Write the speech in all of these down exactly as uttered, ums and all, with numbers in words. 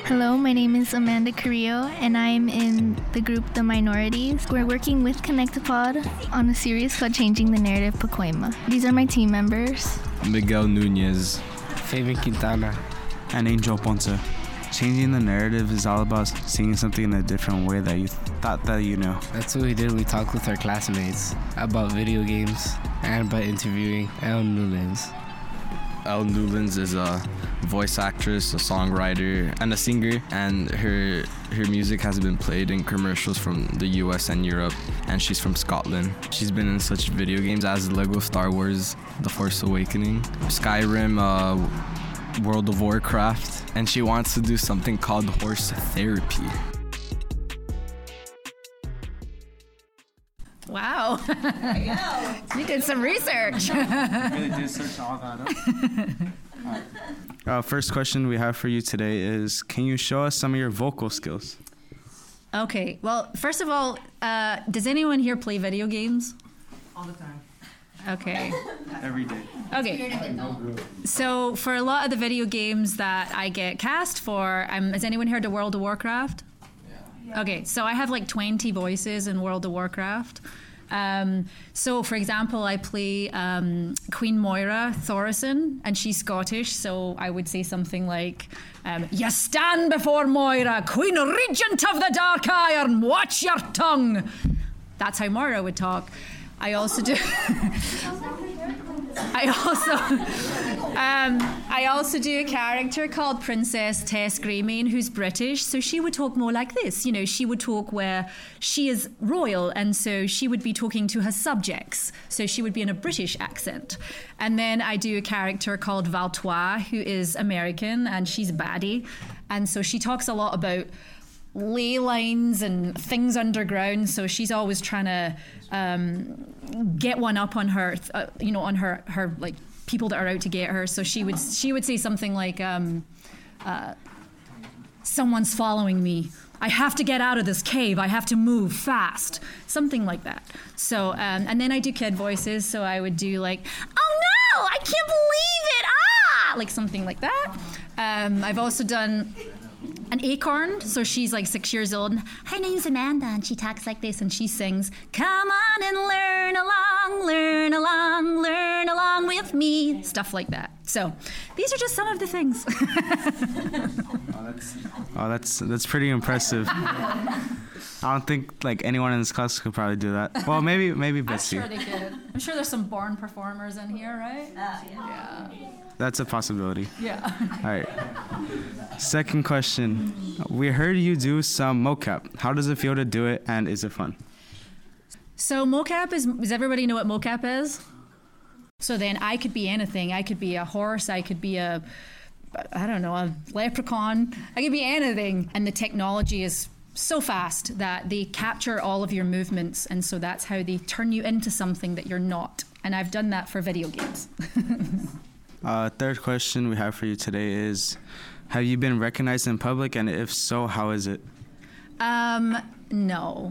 Hello, my name is Amanda Carrillo, and I'm in the group The Minorities. We're working with Connectipod on a series called Changing the Narrative Pacoima. These are my team members. Miguel Nunez. Fabian Quintana. And Angel Ponce. Changing the narrative is all about seeing something in a different way that you thought that you know. That's what we did. We talked with our classmates about video games and by interviewing Elle Newlands. Elle Newlands is a voice actress, a songwriter, and a singer, and her her music has been played in commercials from the U S and Europe, and she's from Scotland. She's been in such video games as Lego Star Wars, The Force Awakening, Skyrim, uh, World of Warcraft, and she wants to do something called horse therapy. Wow. There you go. You did some research. Really did search all that up. Right. Uh, first question we have for you today is, can you show us some of your vocal skills? Okay. Well, first of all, uh, does anyone here play video games? All the time. Okay. Every day. Okay. So for a lot of the video games that I get cast for, um, has anyone heard of World of Warcraft? Yeah. Okay, so I have like twenty voices in World of Warcraft. Um, so for example, I play um, Queen Moira Thorison, and she's Scottish, so I would say something like, um, "You stand before Moira, Queen Regent of the Dark Iron, watch your tongue." That's how Moira would talk. I also do. I also, um, I also do a character called Princess Tess Greymane, who's British. So she would talk more like this. You know, she would talk where she is royal, and so she would be talking to her subjects. So she would be in a British accent. And then I do a character called Valtois, who is American, and she's baddie, and so she talks a lot about ley lines and things underground, so she's always trying to um, get one up on her, uh, you know, on her her like people that are out to get her. So she would she would say something like, um, uh, "Someone's following me. I have to get out of this cave. I have to move fast." Something like that. So um, and then I do kid voices. So I would do like, "Oh no, I can't believe it! Ah!" like something like that. Um, I've also done an acorn, so she's like six years old, and her name's Amanda, and she talks like this, and she sings, "Come on and learn along, learn along, learn along with me," stuff like that. So these are just some of the things. oh, that's, oh, that's that's pretty impressive. I don't think like anyone in this class could probably do that. Well, maybe maybe Betsy. I'm sure they could. I'm sure there's some born performers in here, right? Uh, yeah. yeah. That's a possibility. Yeah. All right. Second question. We heard you do some mocap. How does it feel to do it, and is it fun? So mocap is, does everybody know what mocap is? So then I could be anything. I could be a horse. I could be a, I don't know, a leprechaun. I could be anything. And the technology is so fast that they capture all of your movements. And so that's how they turn you into something that you're not. And I've done that for video games. Uh, third question we have for you today is, have you been recognized in public, and if so, how is it? Um, no.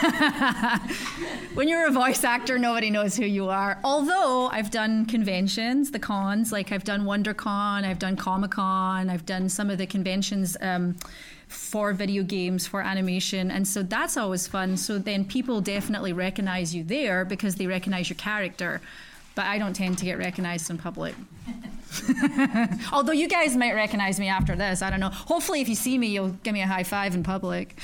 When you're a voice actor, nobody knows who you are. Although I've done conventions, the cons, like I've done WonderCon, I've done Comic-Con, I've done some of the conventions um, for video games, for animation, and so that's always fun. So then people definitely recognize you there because they recognize your character. But I don't tend to get recognized in public. Although you guys might recognize me after this, I don't know. Hopefully if you see me, you'll give me a high five in public.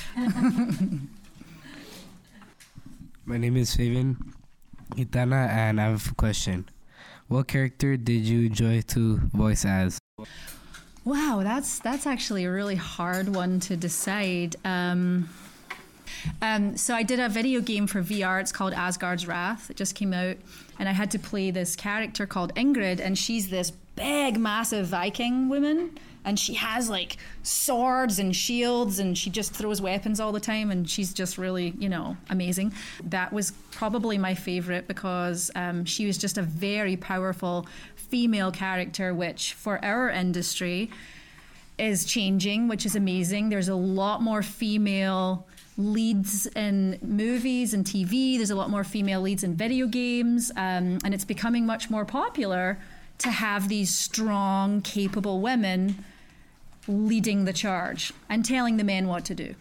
My name is Fabian Quintana, and I have a question. What character did you enjoy to voice as? Wow, that's that's actually a really hard one to decide. Um, Um, so I did a video game for V R. It's called Asgard's Wrath. It just came out, and I had to play this character called Ingrid, and she's this big, massive Viking woman, and she has like swords and shields, and she just throws weapons all the time, and she's just really, you know, amazing. That was probably my favorite because um, she was just a very powerful female character, which for our industry is changing, which is amazing. There's a lot more female leads in movies and T V. There's a lot more female leads in video games, um, and it's becoming much more popular to have these strong, capable women leading the charge and telling the men what to do.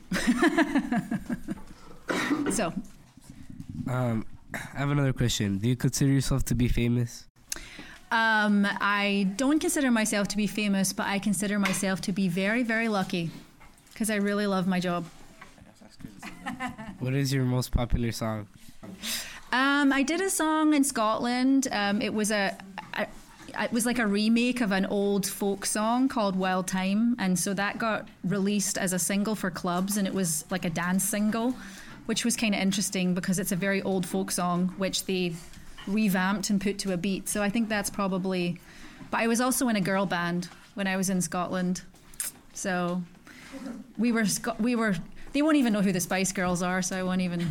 So, Um, I have another question. Do you consider yourself to be famous? um, I don't consider myself to be famous, but I consider myself to be very, very lucky because I really love my job. What is your most popular song? Um, I did a song in Scotland. Um, it was a, a, it was like a remake of an old folk song called Wild Time, and so that got released as a single for clubs, and it was like a dance single, which was kind of interesting because it's a very old folk song which they revamped and put to a beat. So I think that's probably. But I was also in a girl band when I was in Scotland, so we were Sc- we were. They won't even know who the Spice Girls are, so I won't even.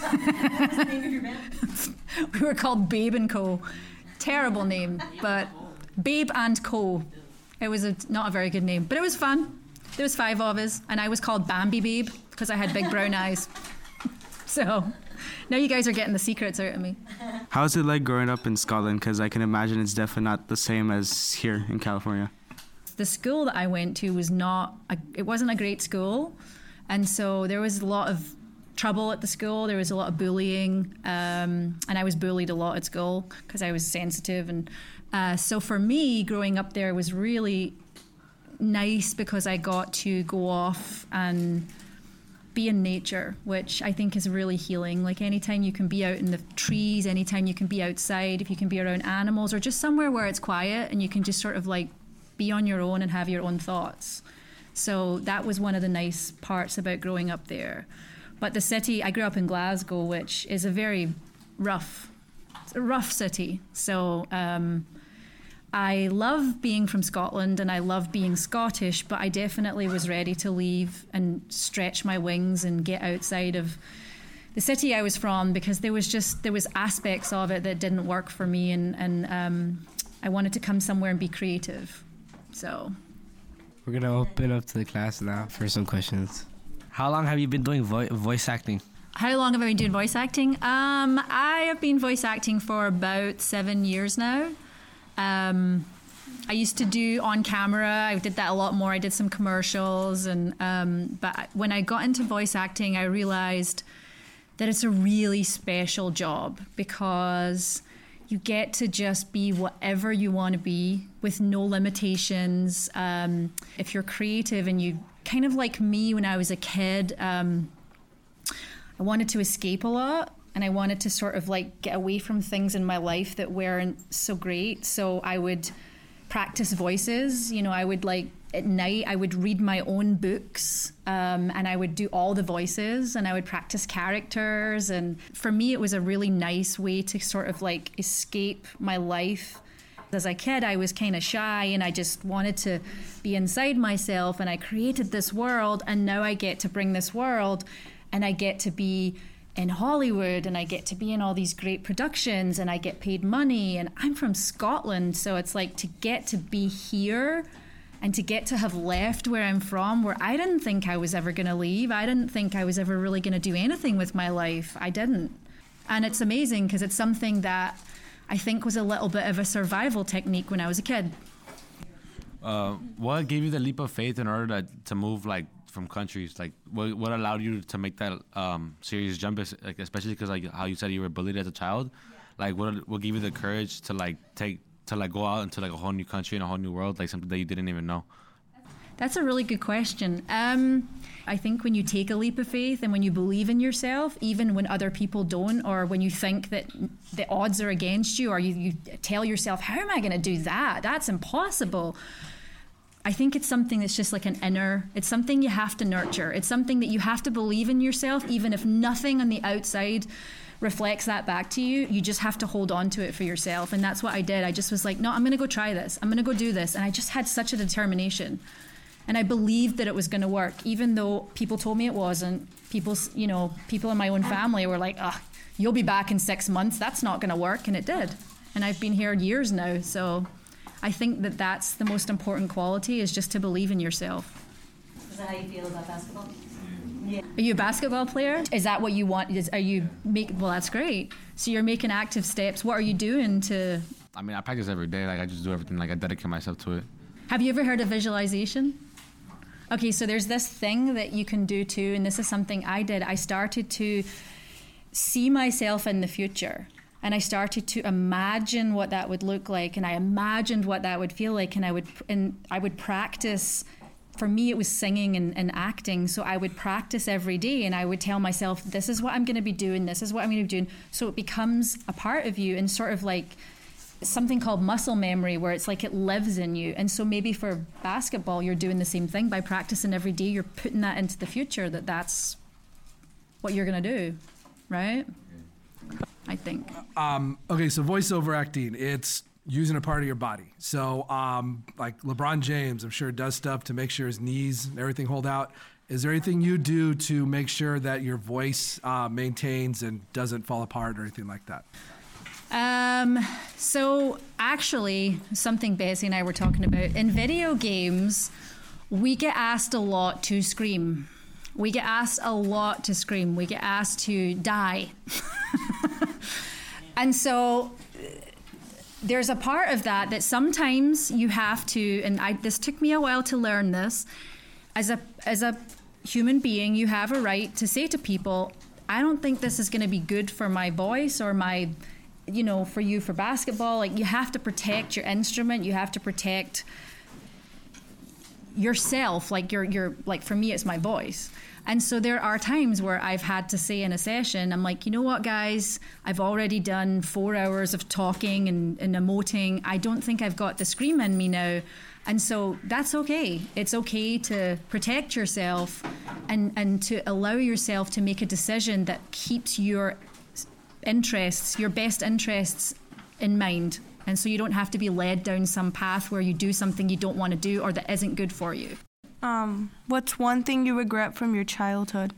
We were called Babe and Co. Terrible name, but Babe and Co. It was a, not a very good name, but it was fun. There was five of us, and I was called Bambi Babe because I had big brown eyes. So now you guys are getting the secrets out of me. How is it like growing up in Scotland? Because I can imagine it's definitely not the same as here in California. The school that I went to was not, a, it wasn't a great school. And so there was a lot of trouble at the school. There was a lot of bullying. Um, and I was bullied a lot at school because I was sensitive. And uh, so for me, growing up there was really nice because I got to go off and be in nature, which I think is really healing. Like anytime you can be out in the trees, anytime you can be outside, if you can be around animals or just somewhere where it's quiet and you can just sort of like be on your own and have your own thoughts. So that was one of the nice parts about growing up there. But the city, I grew up in Glasgow, which is a very rough, it's a rough city. So um, I love being from Scotland and I love being Scottish, but I definitely was ready to leave and stretch my wings and get outside of the city I was from because there was just, there was aspects of it that didn't work for me, and, and um, I wanted to come somewhere and be creative. So... We're going to open up to the class now for some questions. How long have you been doing vo- voice acting? How long have I been doing voice acting? Um, I have been voice acting for about seven years now. Um, I used to do on camera. I did that a lot more. I did some commercials. and um, But when I got into voice acting, I realized that it's a really special job because... you get to just be whatever you want to be with no limitations. Um, if you're creative and you kind of like me when I was a kid, um, I wanted to escape a lot and I wanted to sort of like get away from things in my life that weren't so great. So I would practice voices. You know, I would like at night, I would read my own books um, and I would do all the voices and I would practice characters. And for me, it was a really nice way to sort of like escape my life. As a kid, I was kind of shy and I just wanted to be inside myself, and I created this world, and now I get to bring this world and I get to be in Hollywood and I get to be in all these great productions and I get paid money, and I'm from Scotland, so it's like to get to be here and to get to have left where I'm from, where I didn't think I was ever going to leave. I didn't think I was ever really going to do anything with my life. I didn't. And it's amazing because it's something that I think was a little bit of a survival technique when I was a kid. Uh, what gave you the leap of faith in order to, to move like from countries? Like what, what allowed you to make that um, serious jump, like, especially because like how you said you were bullied as a child? Like what what gave you the courage to like take to like go out into like a whole new country and a whole new world, like something that you didn't even know? That's a really good question. Um, I think when you take a leap of faith and when you believe in yourself, even when other people don't, or when you think that the odds are against you, or you, you tell yourself, how am I going to do that? That's impossible. I think it's something that's just like an inner, it's something you have to nurture. It's something that you have to believe in yourself, even if nothing on the outside reflects that back to you. You just have to hold on to it for yourself. And that's what I did. I just was like, no, I'm going to go try this. I'm going to go do this. And I just had such a determination. And I believed that it was going to work, even though people told me it wasn't. People, you know, people in my own family were like, oh, you'll be back in six months. That's not going to work. And it did. And I've been here years now. So I think that that's the most important quality, is just to believe in yourself. Is that how you feel about basketball? Yeah. Are you a basketball player? Is that what you want? Is, are you make? Well, that's great. So you're making active steps. What are you doing to? I mean, I practice every day. Like I just do everything. Like I dedicate myself to it. Have you ever heard of visualization? Okay, so there's this thing that you can do too, and this is something I did. I started to see myself in the future, and I started to imagine what that would look like, and I imagined what that would feel like, and I would and I would practice. For me, it was singing and, and acting, so I would practice every day, and I would tell myself, this is what I'm going to be doing, this is what I'm going to be doing, so it becomes a part of you, and sort of like something called muscle memory, where it's like it lives in you. And so maybe for basketball, you're doing the same thing. By practicing every day, you're putting that into the future, that that's what you're going to do, right? I think. Um, okay, so voiceover acting, it's using a part of your body. So um, like LeBron James, I'm sure does stuff to make sure his knees and everything hold out. Is there anything you do to make sure that your voice uh, maintains and doesn't fall apart or anything like that? Um, so actually, something Bessie and I were talking about, in video games, we get asked a lot to scream. We get asked a lot to scream. We get asked to die. And so there's a part of that that sometimes you have to, and I, this took me a while to learn this, as a as a human being, you have a right to say to people, I don't think this is going to be good for my voice or my, you know, for you for basketball. Like, you have to protect your instrument. You have to protect yourself. Like, your your like for me, it's my voice. And so there are times where I've had to say in a session, I'm like, you know what, guys, I've already done four hours of talking and, and emoting. I don't think I've got the scream in me now. And so that's okay. It's okay to protect yourself and, and to allow yourself to make a decision that keeps your interests, your best interests in mind. And so you don't have to be led down some path where you do something you don't want to do or that isn't good for you. Um, what's one thing you regret from your childhood?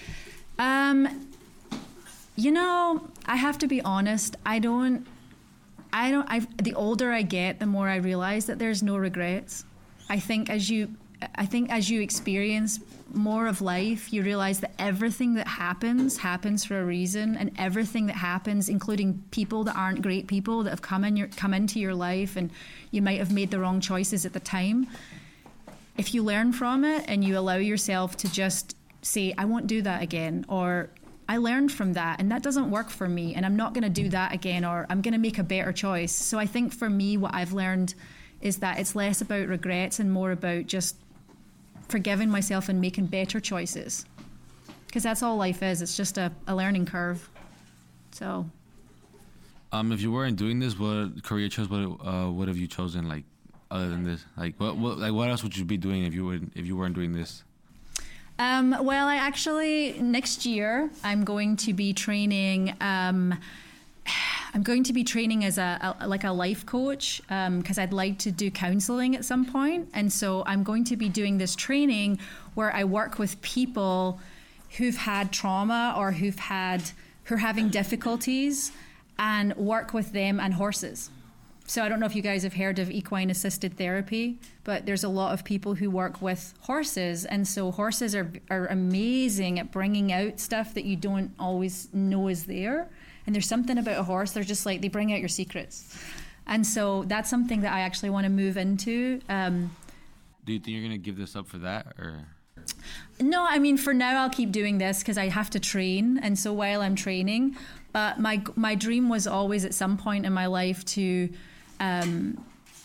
Um, you know, I have to be honest. I don't, I don't, I, the older I get, the more I realize that there's no regrets. I think as you, I think as you experience more of life, you realize that everything that happens, happens for a reason, and everything that happens, including people that aren't great people that have come in your, come into your life, and you might have made the wrong choices at the time. If you learn from it and you allow yourself to just say, I won't do that again, or I learned from that and that doesn't work for me and I'm not going to do that again, or I'm going to make a better choice. So I think for me, what I've learned is that it's less about regrets and more about just forgiving myself and making better choices. Because that's all life is. It's just a, a learning curve. So. Um, if you weren't doing this, what career choice would uh, what have you chosen? Like, other than this, like what, what like what else would you be doing if you would if you weren't doing this? Um, well, I actually next year I'm going to be training. Um, I'm going to be training as a, a like a life coach because um, I'd like to do counseling at some point, and so I'm going to be doing this training where I work with people who've had trauma or who've had who are having difficulties, and work with them and horses. So I don't know if you guys have heard of equine assisted therapy, but there's a lot of people who work with horses. And so horses are are amazing at bringing out stuff that you don't always know is there. And there's something about a horse, they're just like, they bring out your secrets. And so that's something that I actually want to move into. Um, Do you think you're going to give this up for that, or? No, I mean, for now I'll keep doing this because I have to train. And so while I'm training, but my my dream was always at some point in my life to Um,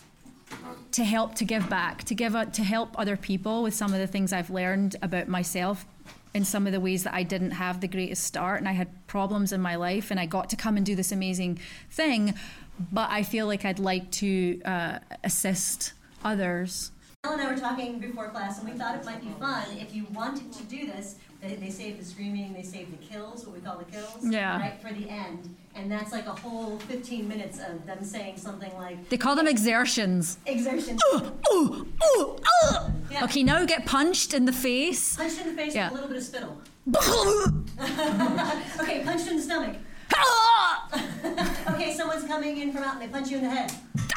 to help, to give back, to give, a, to help other people with some of the things I've learned about myself in some of the ways that I didn't have the greatest start, and I had problems in my life, and I got to come and do this amazing thing, but I feel like I'd like to uh, assist others. Elle and I were talking before class, and we thought it might be fun if you wanted to do this. They, they save the screaming, they save the kills, what we call the kills, yeah. right, for the end. And that's like a whole fifteen minutes of them saying something like... They call them exertions. Exertions. Ooh, ooh, ooh, ooh. Yeah. Okay, now get punched in the face. Punched in the face yeah. with a little bit of spittle. Okay, punched in the stomach. Okay, someone's coming in from out and they punch you in the head.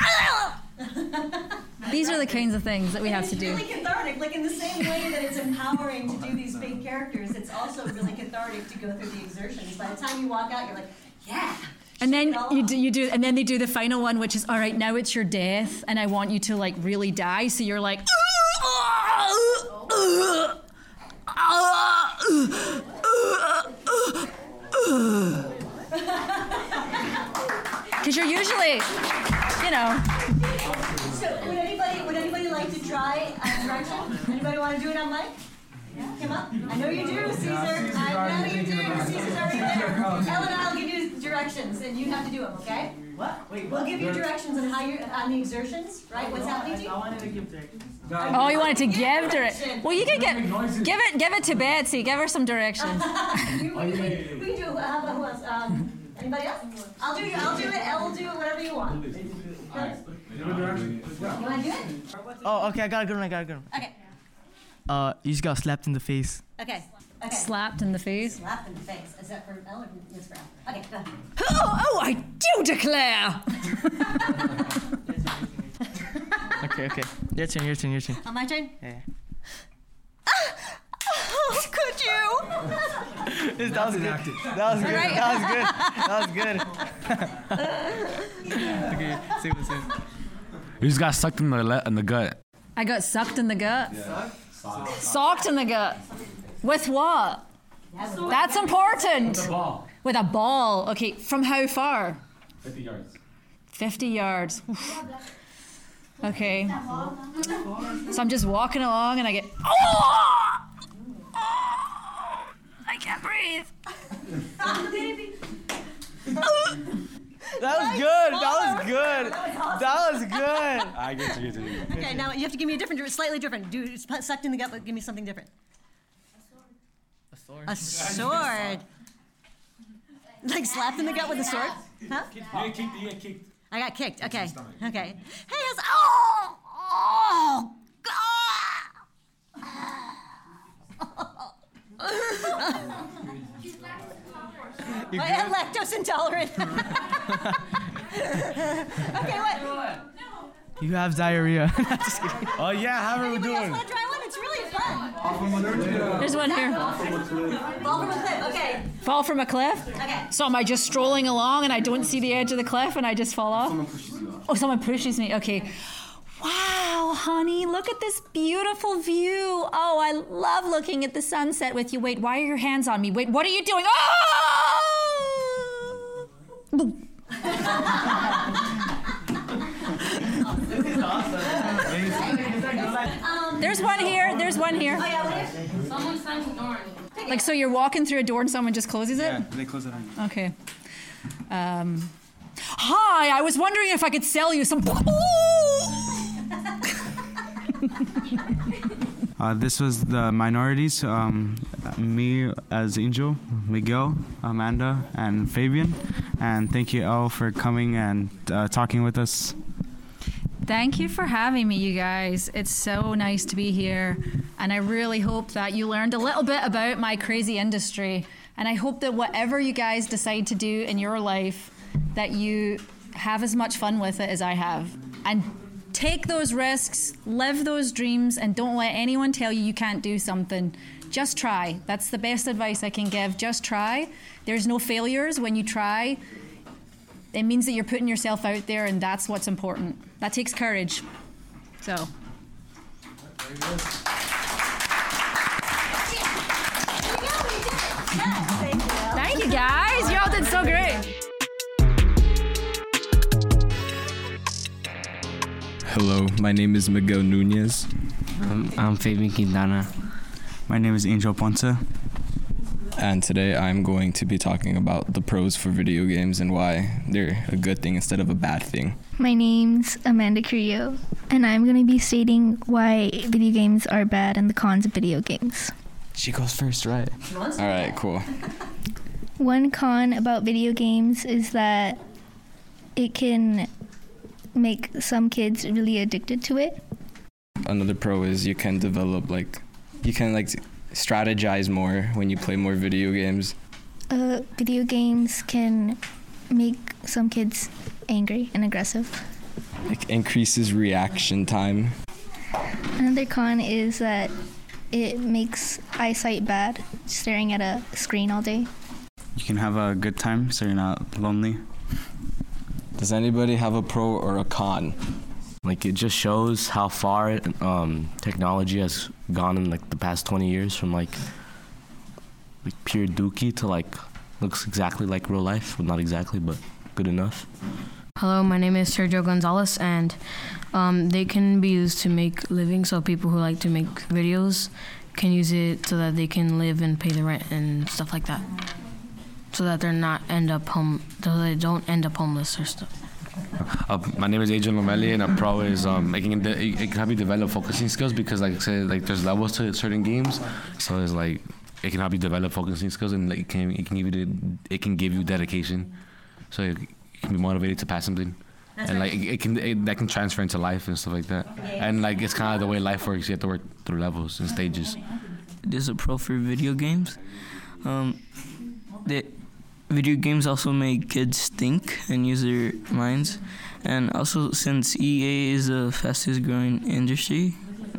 These are the kinds of things that we have to do. It's really cathartic. Like, in the same way that it's empowering to do these fake characters, it's also really cathartic to go through the exertions. By the time you walk out, you're like, yeah. And then you do, you do, and then they do the final one, which is, all right, now it's your death, and I want you to like really die. So you're like, Because you're usually, you know. So would anybody would anybody like to try a direction? Anybody want to do it on mic? Come up. I know you do, Caesar. I know you do. Caesar's already there. Ellen and I'll give you directions, and you have to do them, okay? What? Wait, we'll give you directions on how you on the exertions, right? What's happening to you? I wanted to give directions. Oh, you wanted to give directions? Well, you can get give it give it to Betsy. Give her some directions. we, we, we, we can do. Uh, how about who else? Um, anybody else? I'll do. I'll do it. Elle will do it. Whatever you want. You want to do it? Oh, okay. I got a good one. I got a good one. Okay. Uh, you just got slapped in the face. Okay. Okay. Slapped in the face. Slapped in the face. Is that for Elle or yes for Elle? Okay, go ahead. Oh, oh, I do declare. Okay, okay. Your turn, your turn, your turn. On my turn? Yeah. Oh, could you? That was good. That was good. Right. That was good. That was good. Okay, say what, say what. You just got sucked in the le- in the gut. I got sucked in the gut. Yeah. Socked in the gut. With what? That's important. With a ball. With a ball. Okay, from how far? fifty yards. fifty yards. Oof. Okay. So I'm just walking along and I get, oh! Oh! I can't breathe. That was good. That was good. That was good. I get you. Get you. Okay, now you have to give me a different, slightly different. Do sucked in the gut, but give me something different. A sword. A sword. Like slapped in the gut with a sword? Huh? You get kicked. You get kicked. I got kicked. Okay. Okay. Hey, how's oh oh God. I am lactose intolerant. Okay, what? You have diarrhea. Oh yeah, how are we Anybody else doing? want to try one? It's really fun. There's one here. Fall from a cliff. Okay. Fall from a cliff? Okay. So am I just strolling along and I don't see the edge of the cliff and I just fall off? Oh, someone pushes me. Okay. Wow, honey, look at this beautiful view. Oh, I love looking at the sunset with you. Wait, why are your hands on me? Wait, what are you doing? Oh! This is awesome. There's one here. There's one here. Someone slammed the door. Like, so you're walking through a door and someone just closes it? Yeah, they close it on you. Okay. Um, hi, I was wondering if I could sell you some. Uh, this was the minorities. Um, me as Angel, Miguel, Amanda, and Fabian. And thank you, Elle, for coming and uh, talking with us. Thank you for having me, you guys. It's so nice to be here. And I really hope that you learned a little bit about my crazy industry. And I hope that whatever you guys decide to do in your life, that you have as much fun with it as I have. And take those risks, live those dreams, and don't let anyone tell you you can't do something. Just try. That's the best advice I can give. Just try. There's no failures when you try. It means that you're putting yourself out there, and that's what's important. That takes courage. So. Thank you, guys. Y'all did so great. Hello, my name is Miguel Nunez. Um, I'm Fabian Quintana. My name is Angel Ponce. And today I'm going to be talking about the pros for video games and why they're a good thing instead of a bad thing. My name's Amanda Carrillo, and I'm going to be stating why video games are bad and the cons of video games. She goes first, right? All right, cool. One con about video games is that it can make some kids really addicted to it. Another pro is you can develop like, you can like strategize more when you play more video games. Uh, video games can make some kids angry and aggressive. Like increases reaction time. Another con is that it makes eyesight bad, staring at a screen all day. You can have a good time so you're not lonely. Does anybody have a pro or a con? Like, it just shows how far um, technology has gone in like the past twenty years from like, like pure dookie to like looks exactly like real life. Well, not exactly, but good enough. Hello, my name is Sergio Gonzalez, and um, they can be used to make living. So people who like to make videos can use it so that they can live and pay the rent and stuff like that, so that they're not end up home, so they don't end up homeless or stuff. Uh, my name is Adrian Lomeli, and a pro is um, making it, it, it can help you develop focusing skills because, like I said, like there's levels to certain games, so it's like it can help you develop focusing skills, and like, it can it can give you the, it can give you dedication, so you can be motivated to pass something. That's and right. like it, it can it, that can transfer into life and stuff like that. Yeah. And like it's kind of the way life works. You have to work through levels and stages. There's a pro for video games. Um, the video games also make kids think and use their minds, and also since E A is the fastest growing industry,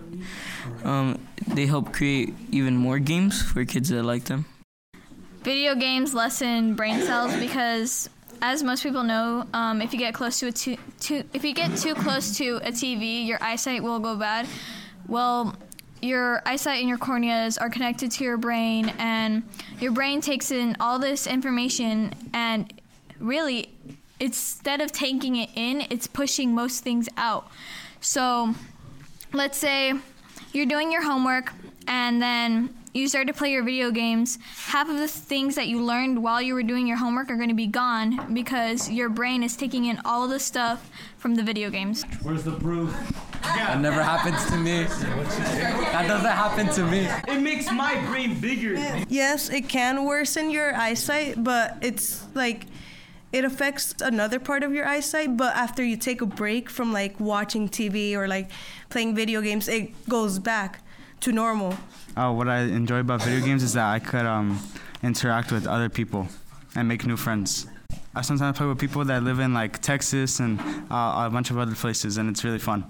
um, they help create even more games for kids that like them. Video games lessen brain cells because, as most people know, um, if you get close to a too, too, if you get too close to a T V, your eyesight will go bad. Well, your eyesight and your corneas are connected to your brain, and your brain takes in all this information, and really, instead of taking it in, it's pushing most things out. So, let's say you're doing your homework, and then you start to play your video games. Half of the things that you learned while you were doing your homework are going to be gone because your brain is taking in all the stuff from the video games. Where's the proof? That never happens to me. That doesn't happen to me. It makes my brain bigger. Yes, it can worsen your eyesight, but it's like it affects another part of your eyesight. But after you take a break from like watching T V or like playing video games, it goes back to normal. Uh, what I enjoy about video games is that I could um, interact with other people and make new friends. I sometimes play with people that live in like Texas and uh, a bunch of other places, and it's really fun.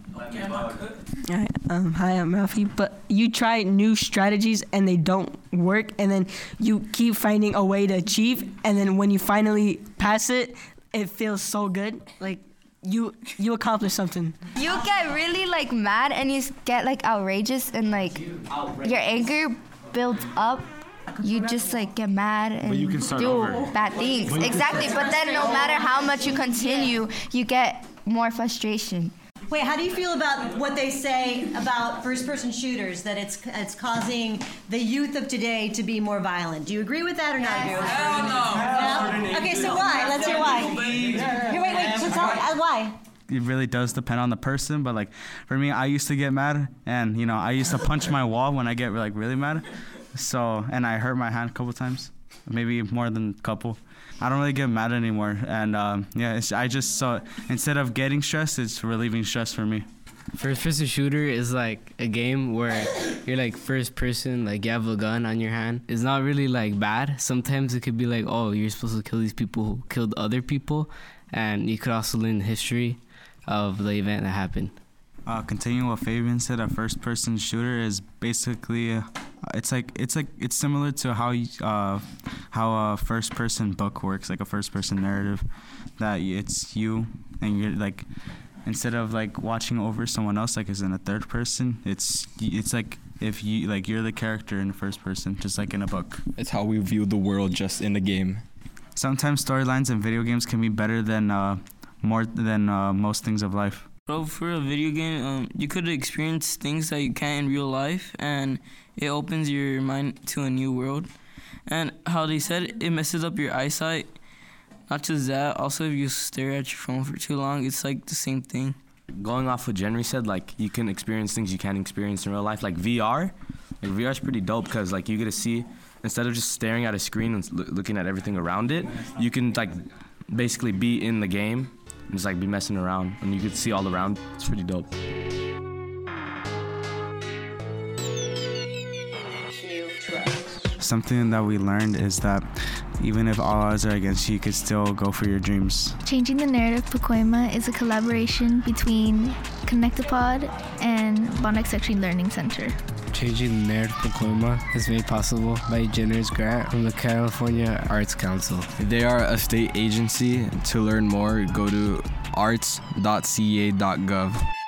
Hi, um, hi, I'm Ralphie. But you try new strategies and they don't work, and then you keep finding a way to achieve, and then when you finally pass it, it feels so good. Like you you accomplish something. You get really like mad and you get like outrageous, and like your anger builds up. You just like get mad and But you can start do over. bad things. But Exactly, but then no matter how much you continue, you get more frustration. Wait, how do you feel about what they say about first-person shooters, that it's it's causing the youth of today to be more violent? Do you agree with that or not agree with that? Hell no. no? Okay, so why? Let's hear why. Here, wait, wait, so tell, uh, why? It really does depend on the person, but like for me, I used to get mad, and you know, I used to punch my wall when I get like really mad. So, and I hurt my hand a couple times, maybe more than a couple. I don't really get mad anymore, and um, yeah, it's, I just so instead of getting stressed, it's relieving stress for me. First person shooter is like a game where you're like first person, like you have a gun on your hand. It's not really like bad. Sometimes it could be like, oh, you're supposed to kill these people who killed other people, and you could also learn the history of the event that happened. Uh, continuing what Fabian said, a first-person shooter is basically, uh, it's like it's like it's similar to how you, uh, how a first-person book works, like a first-person narrative, that it's you and you're like, instead of like watching over someone else, like as in a third person, it's it's like if you like you're the character in the first person, just like in a book. It's how we view the world just in the game. Sometimes storylines in video games can be better than uh, more than uh, most things of life. So for a video game, um, you could experience things that you can't in real life, and it opens your mind to a new world. And how they said it messes up your eyesight. Not just that, also if you stare at your phone for too long, it's like the same thing. Going off what Jenry said, like you can experience things you can't experience in real life, like V R. Like V R is pretty dope because like you get to see, instead of just staring at a screen and lo- looking at everything around it, you can like basically be in the game and just like be messing around, and you can see all around. It's pretty dope. Something that we learned is that even if all odds are against you, you could still go for your dreams. Changing the Narrative Pacoima is a collaboration between Connectipod and Bondoc Section Learning Center. Changing the Narrative Pacoima is made possible by a generous grant from the California Arts Council. They are a state agency. To learn more, go to arts dot c a dot gov.